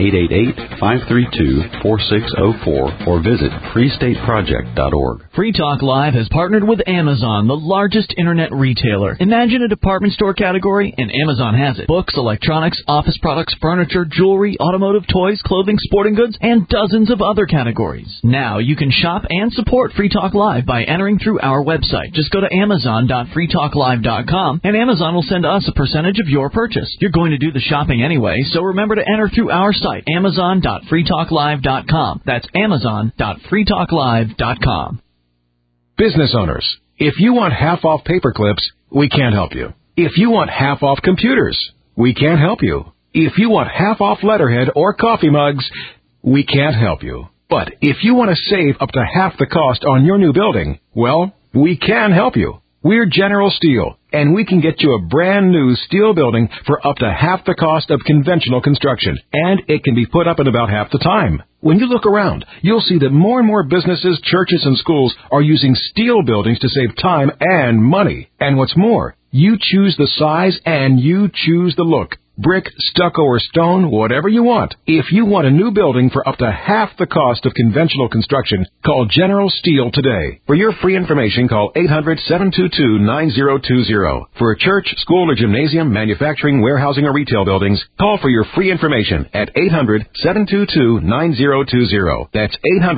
1-888-532-4604 or visit freestateproject.org. Free Talk Live has partnered with Amazon, the largest internet retailer. Imagine a department store category, and Amazon has it. Books, electronics, office products, furniture, jewelry, automotive, toys, clothing, sporting goods, and dozens of other categories. Now you can shop and support Free Talk Live by entering through our website. Just go to amazon.freetalklive.com, and Amazon will send us a percentage of your purchase. You're going to do the shopping anyway, so remember to enter through our site, amazon.freetalklive.com. That's amazon.freetalklive.com. Business owners, if you want half off paper clips, we can't help you. If you want half off computers, we can't help you. If you want half off letterhead or coffee mugs, we can't help you. But if you want to save up to half the cost on your new building, well, we can help you. We're General Steel, and we can get you a brand new steel building for up to half the cost of conventional construction, and it can be put up in about half the time. When you look around, you'll see that more and more businesses, churches, and schools are using steel buildings to save time and money. And what's more, you choose the size and you choose the look. brick, stucco, or stone, whatever you want. If you want a new building for up to half the cost of conventional construction, call General Steel today. For your free information, call 800-722-9020. For a church, school, or gymnasium, manufacturing, warehousing, or retail buildings, call for your free information at 800-722-9020. That's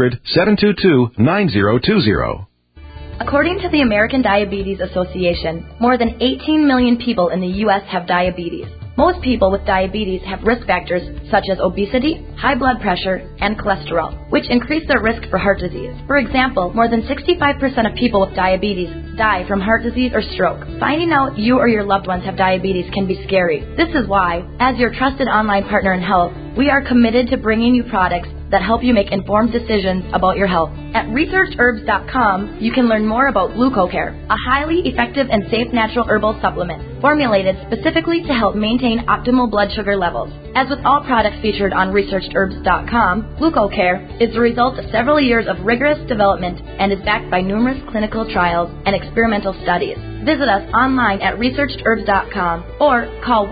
800-722-9020. According to the American Diabetes Association, more than 18 million people in the U.S. have diabetes. Most people with diabetes have risk factors such as obesity, high blood pressure, and cholesterol, which increase their risk for heart disease. For example, more than 65% of people with diabetes die from heart disease or stroke. Finding out you or your loved ones have diabetes can be scary. This is why, as your trusted online partner in health, we are committed to bringing you products that help you make informed decisions about your health. At ResearchHerbs.com, you can learn more about GlucoCare, a highly effective and safe natural herbal supplement formulated specifically to help maintain optimal blood sugar levels. As with all products featured on ResearchHerbs.com, GlucoCare is the result of several years of rigorous development and is backed by numerous clinical trials and experimental studies. Visit us online at ResearchHerbs.com or call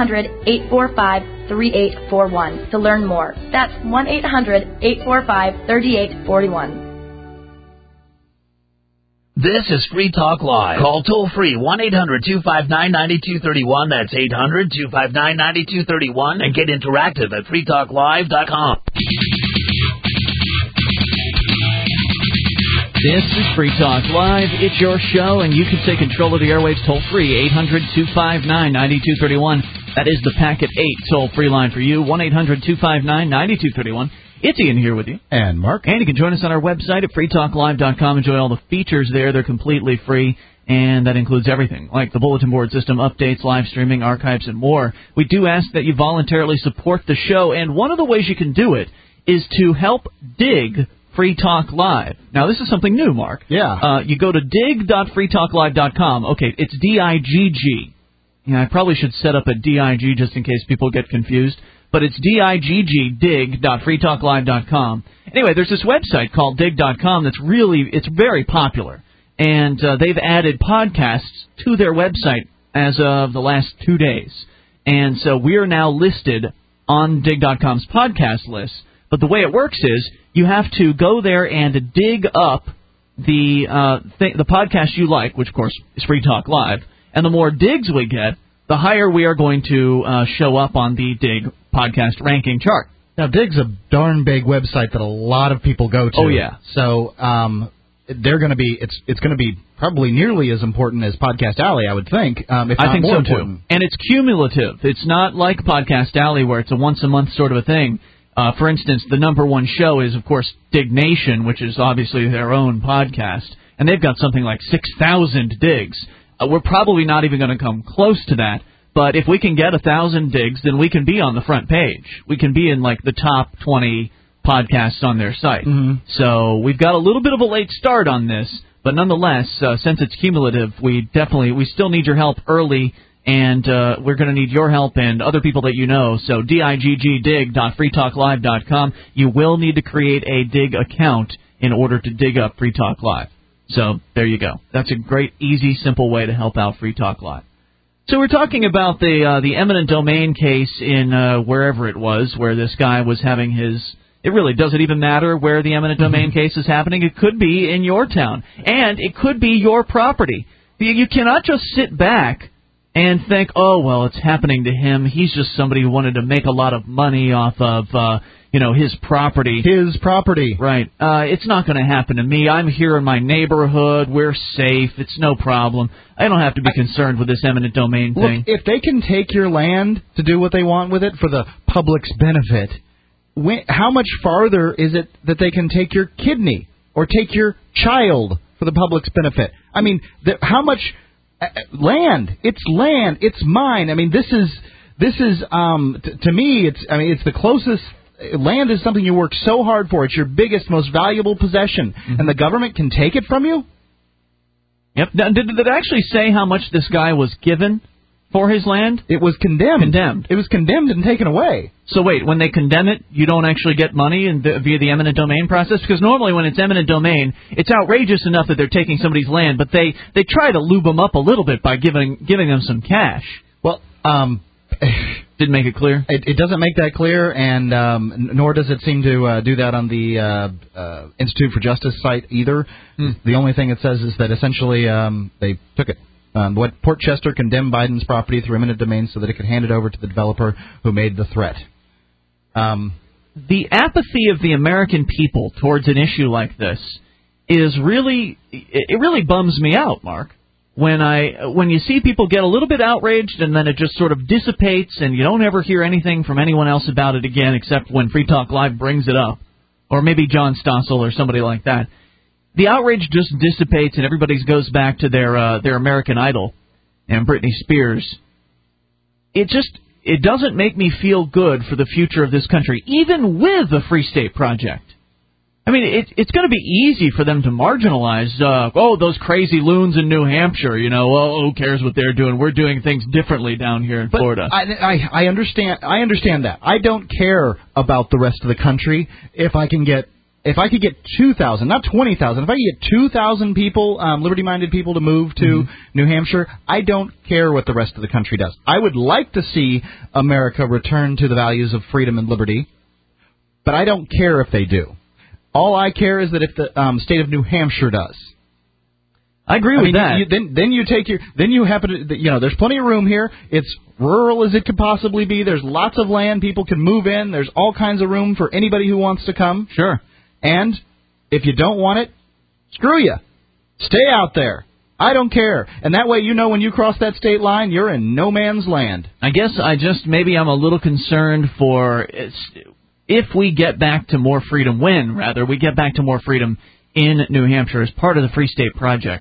1-800-845-3841 to learn more. That's 1-800-845-3841. This is Free Talk Live. Call toll free 1-800-259-9231. That's 800-259-9231 and get interactive at freetalklive.com. This is Free Talk Live. It's your show, and you can take control of the airwaves toll free 800-259-9231. That is the Packet 8 toll free line for you. 1-800-259-9231. It's Ian here with you. And Mark. And you can join us on our website at freetalklive.com. Enjoy all the features there. They're completely free, and that includes everything, like the bulletin board system, updates, live streaming, archives, and more. We do ask that you voluntarily support the show, and one of the ways you can do it is to help dig Free Talk Live. Now, this is something new, Mark. Yeah. You go to dig.freetalklive.com. Okay, it's D-I-G-G. Yeah, I probably should set up a D-I-G just in case people get confused. But it's D-I-G-G, dig.freetalklive.com. Anyway, there's this website called dig.com that's it's very popular. And they've added podcasts to their website as of the last 2 days. And so we are now listed on dig.com's podcast list. But the way it works is you have to go there and dig up the podcast you like, which, of course, is Free Talk Live. And the more digs we get, the higher we are going to show up on the Dig podcast ranking chart. Now, Dig's a darn big website that a lot of people go to. Oh, yeah. So they're going to be it's going to be probably nearly as important as Podcast Alley, I would think. If not I think more so important. too. And it's cumulative. It's not like Podcast Alley where it's a once a month sort of a thing. For instance, the number one show is, of course, Dig Nation, which is obviously their own podcast, and they've got something like 6,000 digs. We're probably not even going to come close to that. But if we can get 1,000 digs, then we can be on the front page. We can be in, like, the top 20 podcasts on their site. Mm-hmm. So we've got a little bit of a late start on this, but nonetheless, since it's cumulative, we still need your help early, and we're going to need your help and other people that you know. So dig.freetalklive.com. You will need to create a Dig account in order to dig up Free Talk Live. So there you go. That's a great, easy, simple way to help out Free Talk Live. So we're talking about the eminent domain case in wherever it was, where this guy was having his... It really doesn't even matter where the eminent domain case is happening. It could be in your town, and it could be your property. You cannot just sit back and think, oh, well, it's happening to him. He's just somebody who wanted to make a lot of money off of, his property. His property. Right. It's not going to happen to me. I'm here in my neighborhood. We're safe. It's no problem. I don't have to be concerned with this eminent domain thing. Look, if they can take your land to do what they want with it for the public's benefit, how much farther is it that they can take your kidney or take your child for the public's benefit? I mean, how much... land. It's land. It's mine. I mean, this is to me. It's the closest. Land is something you work so hard for. It's your biggest, most valuable possession, and the government can take it from you. Yep. Now, did it actually say how much this guy was given for his land? It was condemned. Condemned. It was condemned and taken away. So wait, when they condemn it, you don't actually get money via the eminent domain process? Because normally when it's eminent domain, it's outrageous enough that they're taking somebody's land, but they try to lube them up a little bit by giving them some cash. Well, Didn't make it clear? It doesn't make that clear, and nor does it seem to do that on the Institute for Justice site either. The only thing it says is that essentially they took it. Port Chester condemned Biden's property through eminent domain so that it could hand it over to the developer who made the threat. The apathy of the American people towards an issue like this is really bums me out, Mark. When you see people get a little bit outraged and then it just sort of dissipates and you don't ever hear anything from anyone else about it again except when Free Talk Live brings it up, or maybe John Stossel or somebody like that, the outrage just dissipates and everybody goes back to their American Idol and Britney Spears. It doesn't make me feel good for the future of this country, even with the Free State Project. I mean, it's going to be easy for them to marginalize, those crazy loons in New Hampshire, who cares what they're doing? We're doing things differently down here in Florida. I understand that. I don't care about the rest of the country if I could get 2,000, not 20,000, if I could get 2,000 people, liberty-minded people to move to New Hampshire, I don't care what the rest of the country does. I would like to see America return to the values of freedom and liberty, but I don't care if they do. All I care is that if the state of New Hampshire does. I agree with that. Then you happen to, there's plenty of room here. It's rural as it could possibly be. There's lots of land. People can move in. There's all kinds of room for anybody who wants to come. Sure. And if you don't want it, screw you. Stay out there. I don't care. And that way when you cross that state line, you're in no man's land. I guess maybe I'm a little concerned for if we get back to more freedom, we get back to more freedom in New Hampshire as part of the Free State Project.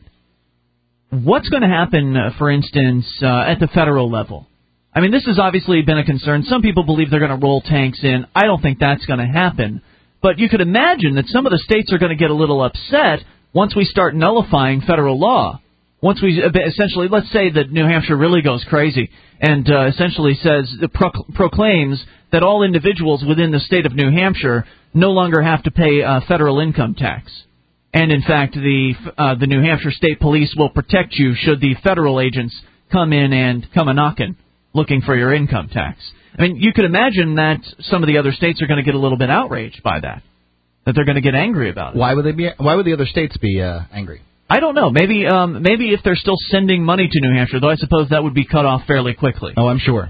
What's going to happen, for instance, at the federal level? I mean, this has obviously been a concern. Some people believe they're going to roll tanks in. I don't think that's going to happen. But you could imagine that some of the states are going to get a little upset once we start nullifying federal law. Once we essentially, let's say that New Hampshire really goes crazy and essentially proclaims that all individuals within the state of New Hampshire no longer have to pay federal income tax. And, in fact, the New Hampshire State Police will protect you should the federal agents come in and come a-knocking looking for your income tax. I mean, you could imagine that some of the other states are going to get a little bit outraged by that they're going to get angry about it. Why would the other states be angry? I don't know. Maybe if they're still sending money to New Hampshire, though I suppose that would be cut off fairly quickly. Oh, I'm sure.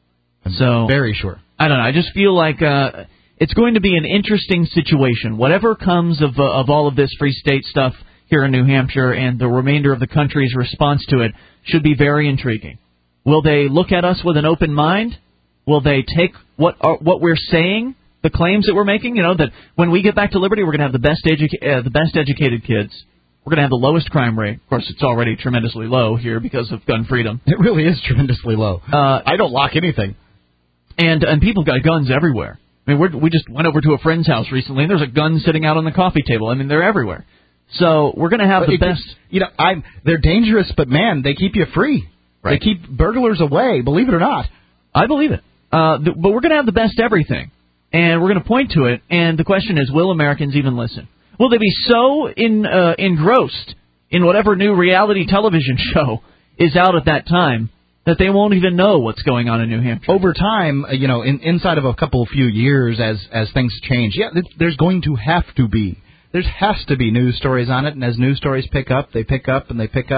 I'm very sure. I don't know. I just feel like it's going to be an interesting situation. Whatever comes of all of this free state stuff here in New Hampshire and the remainder of the country's response to it should be very intriguing. Will they look at us with an open mind? Will they take what we're saying, the claims that we're making, that when we get back to liberty, we're going to have the best educated kids. We're going to have the lowest crime rate. Of course, it's already tremendously low here because of gun freedom. It really is tremendously low. I don't lock anything. And people got guns everywhere. I mean, we just went over to a friend's house recently, and there's a gun sitting out on the coffee table. I mean, they're everywhere. So we're going to have the best. They're dangerous, but, man, they keep you free. Right. They keep burglars away, believe it or not. I believe it. But we're going to have the best everything, and we're going to point to it. And the question is, will Americans even listen? Will they be so engrossed in whatever new reality television show is out at that time that they won't even know what's going on in New Hampshire? Over time, inside of a few years as things change, there's going to have to be. There has to be news stories on it, and as news stories pick up, they pick up,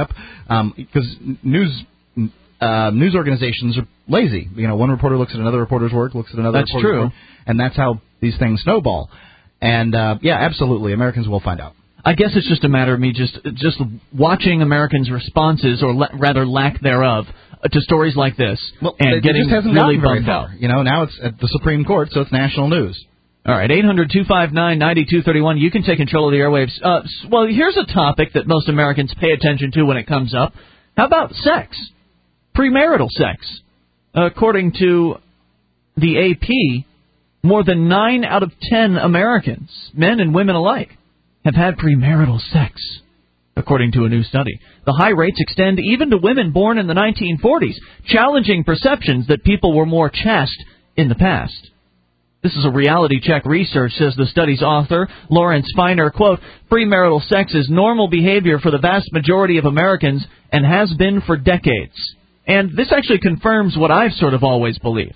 because news organizations are lazy. One reporter looks at another reporter's work, looks at another reporter's work, and that's how these things snowball. And, absolutely, Americans will find out. I guess it's just a matter of me just watching Americans' responses, or rather lack thereof, to stories like this, and getting really bummed out. Now it's at the Supreme Court, so it's national news. All right, 800-259-9231. You can take control of the airwaves. Well, here's a topic that most Americans pay attention to when it comes up. How about sex? Premarital sex. According to the AP, more than 9 out of 10 Americans, men and women alike, have had premarital sex, according to a new study. The high rates extend even to women born in the 1940s, challenging perceptions that people were more chaste in the past. This is a reality check research, says the study's author, Lawrence Feiner, quote, premarital sex is normal behavior for the vast majority of Americans and has been for decades, And this actually confirms what I've sort of always believed.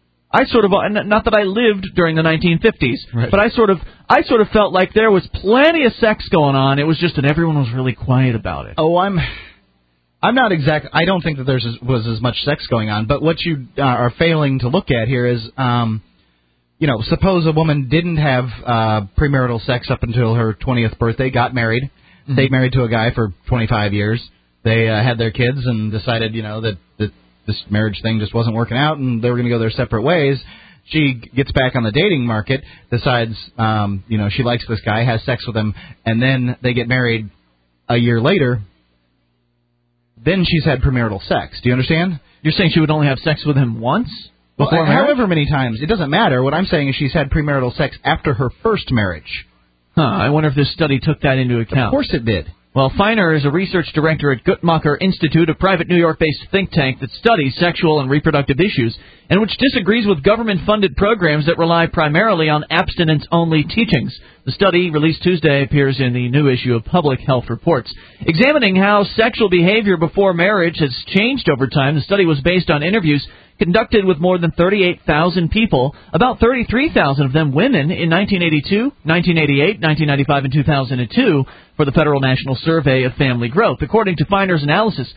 Not that I lived during the 1950s, right. but I sort of felt like there was plenty of sex going on. It was just that everyone was really quiet about it. Oh, I'm not exact. I don't think that was as much sex going on. But what you are failing to look at here is, suppose a woman didn't have premarital sex up until her 20th birthday, got married, stayed married to a guy for 25 years. They had their kids and decided, that this marriage thing just wasn't working out, and they were going to go their separate ways. She gets back on the dating market, decides, she likes this guy, has sex with him, and then they get married a year later. Then she's had premarital sex. Do you understand? You're saying she would only have sex with him once? Before marriage? However many times. It doesn't matter. What I'm saying is she's had premarital sex after her first marriage. I wonder if this study took that into account. Of course it did. Well, Feiner is a research director at Guttmacher Institute, a private New York-based think tank that studies sexual and reproductive issues, and which disagrees with government-funded programs that rely primarily on abstinence-only teachings. The study, released Tuesday, appears in the new issue of Public Health Reports. Examining how sexual behavior before marriage has changed over time, the study was based on interviews conducted with more than 38,000 people, about 33,000 of them women, in 1982, 1988, 1995, and 2002 for the Federal National Survey of Family Growth. According to Feiner's analysis,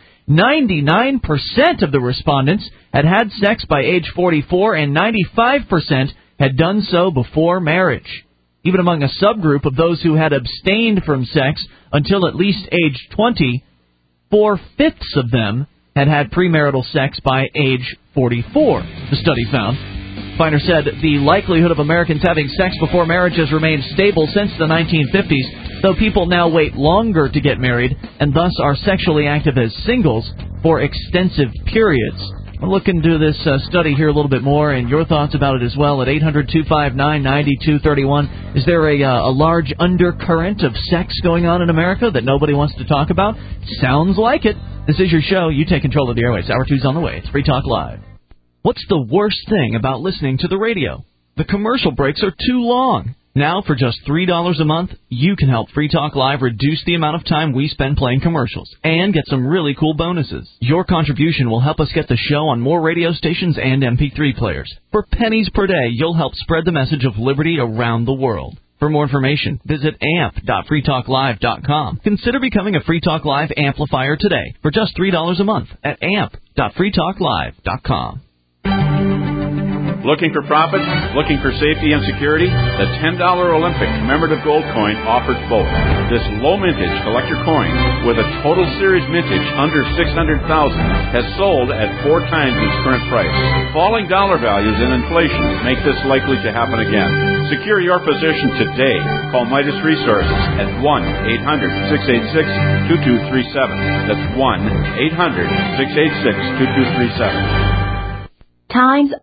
99% of the respondents had had sex by age 44, and 95% had done so before marriage. Even among a subgroup of those who had abstained from sex until at least age 20, 4/5 of them had premarital sex by age 44, the study found. Feiner said the likelihood of Americans having sex before marriage has remained stable since the 1950s, though people now wait longer to get married and thus are sexually active as singles for extensive periods. We'll look into this study here a little bit more and your thoughts about it as well at 800-259-9231. Is there a large undercurrent of sex going on in America that nobody wants to talk about? Sounds like it. This is your show. You take control of the airwaves. Hour 2's on the way. It's Free Talk Live. What's the worst thing about listening to the radio? The commercial breaks are too long. Now, for just $3 a month, you can help Free Talk Live reduce the amount of time we spend playing commercials and get some really cool bonuses. Your contribution will help us get the show on more radio stations and MP3 players. For pennies per day, you'll help spread the message of liberty around the world. For more information, visit amp.freetalklive.com. Consider becoming a Free Talk Live amplifier today for just $3 a month at amp.freetalklive.com. Looking for profits? Looking for safety and security? The $10 Olympic commemorative gold coin offers both. This low mintage collector coin with a total series mintage under $600,000 has sold at 4 times its current price. Falling dollar values and inflation make this likely to happen again. Secure your position today. Call Midas Resources at 1-800-686-2237. That's 1-800-686-2237. Times